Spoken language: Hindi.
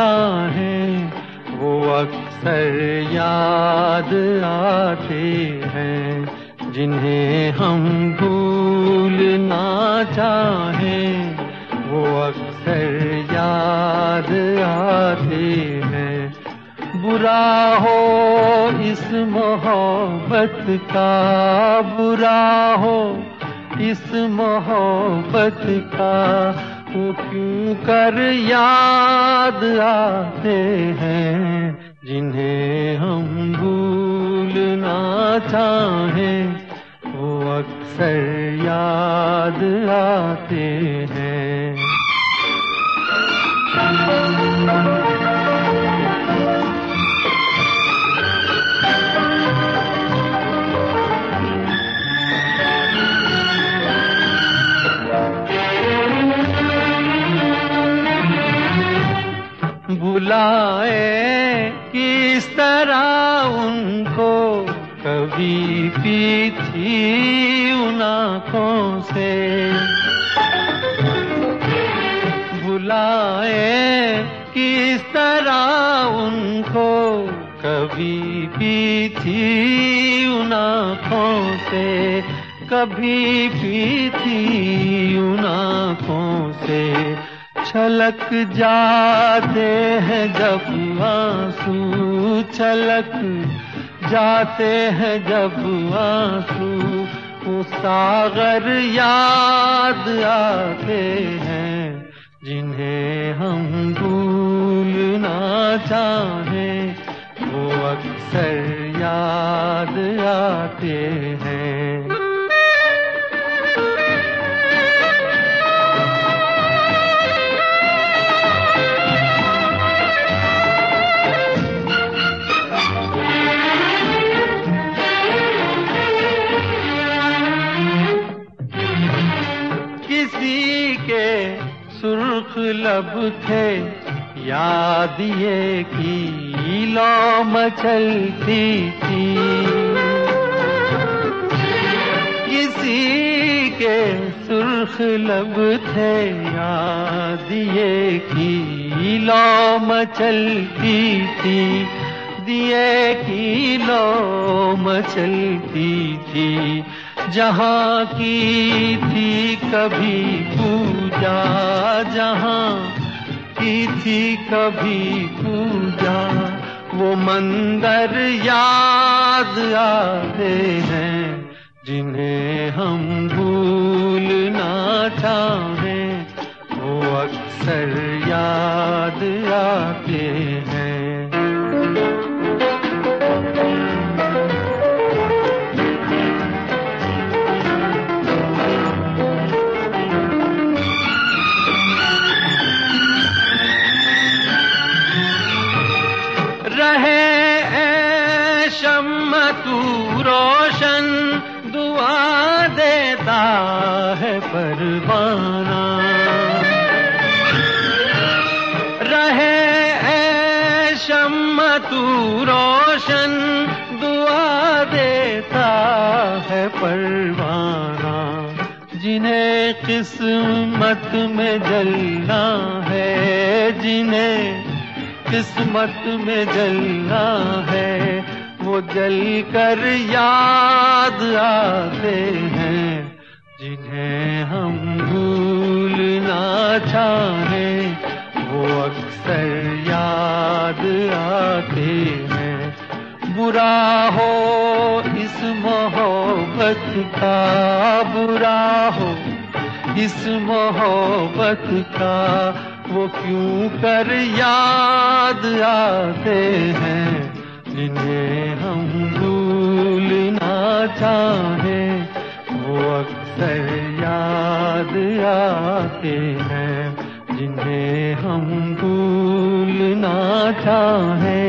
चाहें वो अक्सर याद आते हैं। जिन्हें हम भूलना चाहें वो अक्सर याद आते हैं। बुरा हो इस मोहब्बत का, बुरा हो इस मोहब्बत का, वो क्यों कर याद आते हैं। जिन्हें हम भूलना चाहें वो अक्सर याद आते हैं। बुलाए किस तरह उनको, कभी पीछी उन आँखों से। बुलाए किस तरह उनको, कभी पीछी उन आँखों से, कभी पीछी उन आँखों से। छलक जाते हैं जब आंसू, छलक जाते हैं जब आंसू, वो सागर याद आते हैं। जिन्हें हम भूलना चाहें वो अक्सर याद आते हैं। किसी के सुर्ख लब थे, याद ये की लौ मचलती थी। किसी के सुर्ख लब थे, याद ये की लौ मचलती थी। दिए की लौ मचलती थी, जहाँ की थी कभी पूजा, जहाँ की थी कभी पूजा। वो मंदिर याद आते हैं। जिन्हें हम भूलना चाहें वो अक्सर याद आते हैं। रहे शम्म तू रोशन, दुआ देता है परवाना। रहे शम्म तू रोशन, दुआ देता है परवाना। जिन्हें किस्मत में जलना है, जिन्हें किस्मत में जलना है, वो जल कर याद आते हैं। जिन्हें हम भूलना चाहें वो अक्सर याद आते हैं। बुरा हो इस मोहब्बत का, बुरा हो इस मोहब्बत का, वो क्यों कर याद आते हैं। जिन्हें हम भूलना चाहें वो अक्सर याद आते हैं। जिन्हें हम भूलना चाहें